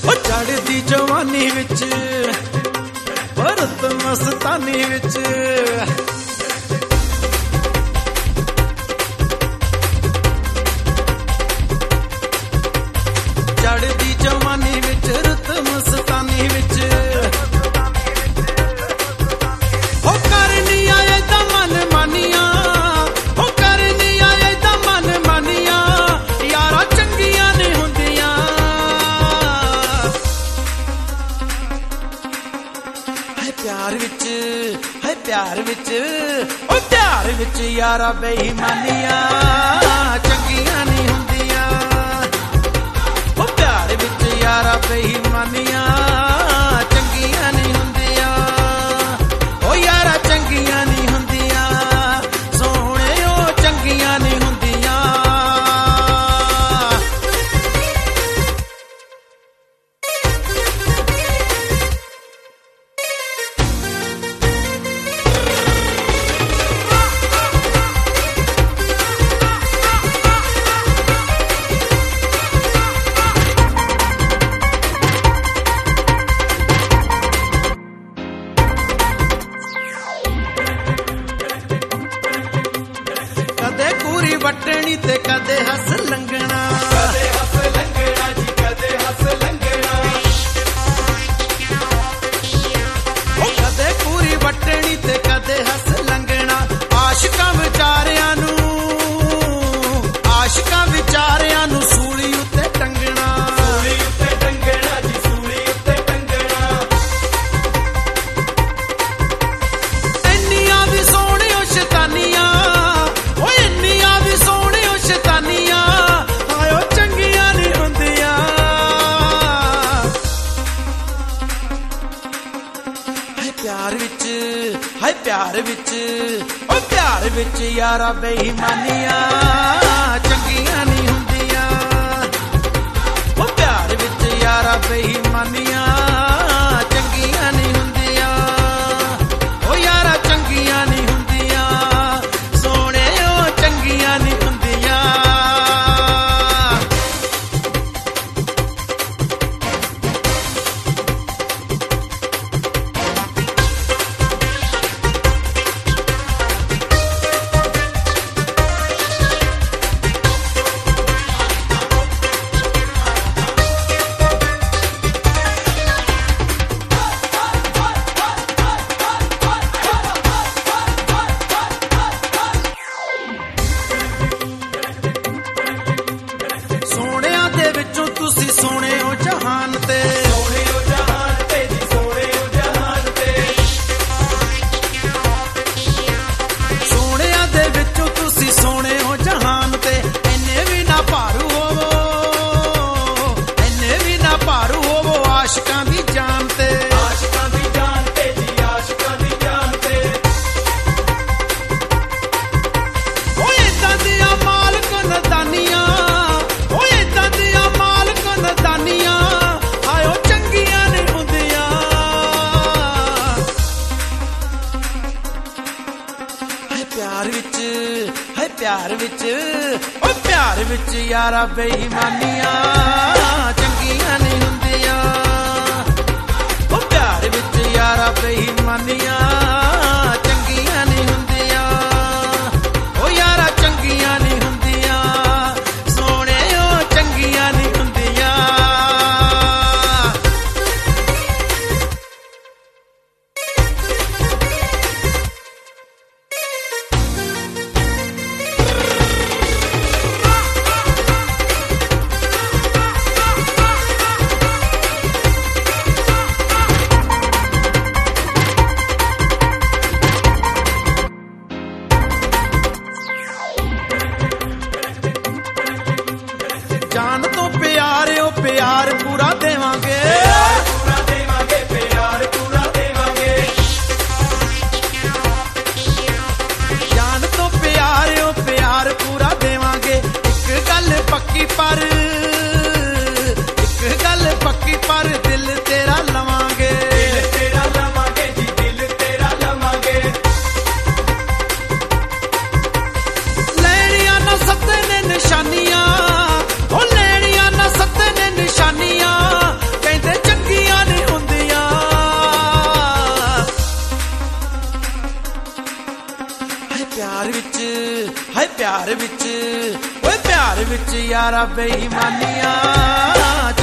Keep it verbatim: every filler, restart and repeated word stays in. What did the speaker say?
चढ़दी जवानी विच भरत मस्तानी विच चढ़दी जवानी विच रुत मस्तानी विच हो करनी आए दा मन मानिया हो करनी आए दा मन मानिया यारा चंगियां नहीं हुंदियां है प्यार विच है प्यार विच ओ प्यार विच यारा बेईमानियां चंगियां नहीं हुंदियां ओ प्यार विच यारा बेईमानियां चंगियां नहीं हुंदियां ओ यारा चंगियां नहीं हुंदियां सोहणे ओ चंगियां नहीं हुंदियां कदे कूरी वटनी ते कदे हस लंघना कदे हस लंघना जी कदे हस लंघना ओ कदे कूरी वटनी ते कदे हस लंघना आशिकां विचारियां नू आशिकां विचारियां नू सूली उत्ते टंगना सूली उत्ते टंगना जी सूली उत्ते टंगना ਇੰਨੀਆਂ ਵੀ ਸੋਹਣੀਆਂ ਸ਼ੈਤਾਨੀਆਂ ਓਏ ਇੰਨੀਆਂ ਵੀ ਸੋਹਣੀਆਂ ਸ਼ੈਤਾਨੀਆਂ ਆਇਓ ਚੰਗੀਆਂ ਨਹੀਂ ਹੁੰਦੀਆਂ ਹੈ ਪਿਆਰ ਵਿੱਚ ਹੈ ਪਿਆਰ ਵਿੱਚ ਓ ਪਿਆਰ ਵਿੱਚ ਯਾਰਾ ਬੇਈਮਾਨੀਆਂ ਚੰਗੀਆਂ ਨਹੀਂ ਹੁੰਦੀਆਂ ਓ ਪਿਆਰ ਵਿੱਚ ਯਾਰਾ ਬੇਈਮਾਨੀਆਂ ਚੰਗੀਆਂ ਨਹੀਂ ਹੁੰਦੀਆਂ ਓ ਯਾਰਾ ਚੰਗੀਆਂ ਨਹੀਂ ਹੁੰਦੀਆਂ ਸੋਹਣੇ ਓ ਚੰਗੀਆਂ ਨਹੀਂ ਹੁੰਦੀਆਂ ਸੋਹਣਿਆਂ ਦੇ ਵਿੱਚੋਂ ਤੁਸੀਂ ਸੋਹਣੇ ਹੋ ਜਹਾਨ ਤੇ ਸੋਹਣੇ ਓ ਜਹਾਨ ਤੇ ਜੀ ਸੋਹਣੇ ਓ ਜਹਾਨ ਤੇ ਸੋਹਣਿਆਂ ਦੇ ਵਿੱਚੋਂ ਤੁਸੀਂ ਸੋਹਣੇ ਹੋ ਜਹਾਨ ਤੇ ਇੰਨੇ ਵੀ ਨਾ ਭਾਰੂ ਹੋਵੋ ਇੰਨੇ ਵੀ ਨਾ ਭਾਰੂ ਹੋਵੋ ਆਸ਼ਿਕਾਂ ਦੀ ਜਾਨ ਤੇ ਆਸ਼ਿਕਾਂ ਦੀ ਜਾਨ ਤੇ ਜੀ ਆਸ਼ਿਕਾਂ ਦੀ ਜਾਨ ਤੇ ਓਏ ਏਦਾਂ ਦੀਆਂ ਮਾਲਕ ਨਦਾਨੀਆਂ ਓਏ ਏਦਾਂ ਦੀਆਂ ਮਾਲਕ ਨਦਾਨੀਆਂ ਆਇਓ ਚੰਗੀਆਂ ਨਹੀਂ ਹੁੰਦੀਆਂ ਹੈ ਪਿਆਰ ਵਿੱਚ ਹੈ ਪਿਆਰ ਵਿੱਚ ਓ ਪਿਆਰ ਵਿੱਚ ਯਾਰਾ ਬੇਈਮਾਨੀਆਂ ਚੰਗੀਆਂ ਨਹੀਂ ਹੁੰਦੀਆਂ ਓ ਪਿਆਰ ਵਿੱਚ ਯਾਰਾ ਬੇਈਮਾਨੀਆਂ ਚੰਗੀਆਂ ਨਹੀਂ ਹੁੰਦੀਆਂ ਓ ਯਾਰਾ ਚੰਗੀਆਂ ਨਹੀਂ ਹੁੰਦੀਆਂ ਸੋਹਣੇ ਓ ਚੰਗੀਆਂ ਨਹੀਂ ਹੁੰਦੀਆਂ ਜਾਨ ਤੋਂ ਪਿਆਰਿਓ ਪਿਆਰ ਪੂਰਾ ਦੇਵਾਂਗੇ ਪਿਆਰ ਪੂਰਾ ਦੇਵਾਂਗੇ ਪਿਆਰ ਪੂਰਾ ਦੇਵਾਂਗੇ ਜਾਨ ਤੋਂ ਪਿਆਰਿਓ ਪਿਆਰ ਪੂਰਾ ਦੇਵਾਂਗੇ ਇੱਕ ਗੱਲ ਪੱਕੀ ਪਰ ਇੱਕ ਗੱਲ ਪੱਕੀ ਪਰ ਦਿਲ ਤੇਰਾ ਲਵਾਂਗੇ ਦਿਲ ਤੇਰਾ ਲਵਾਂਗੇ ਜੀ ਦਿਲ ਤੇਰਾ ਲਵਾਂਗੇ ਲੈਣੀਆਂ ਨਾ ਸੱਤੇ ਨੇ ਨਿਸ਼ਾਨੀਆਂ ਉਹ ਲੈਣੀਆਂ ਨਾ ਸੱਤੇ ਨੇ ਨਿਸ਼ਾਨੀਆਂ ਕਹਿੰਦੇ ਪਿਆਰ ਵਿੱਚ ਓਏ ਪਿਆਰ ਵਿੱਚ ਯਾਰਾ ਬੇਈਮਾਨੀਆਂ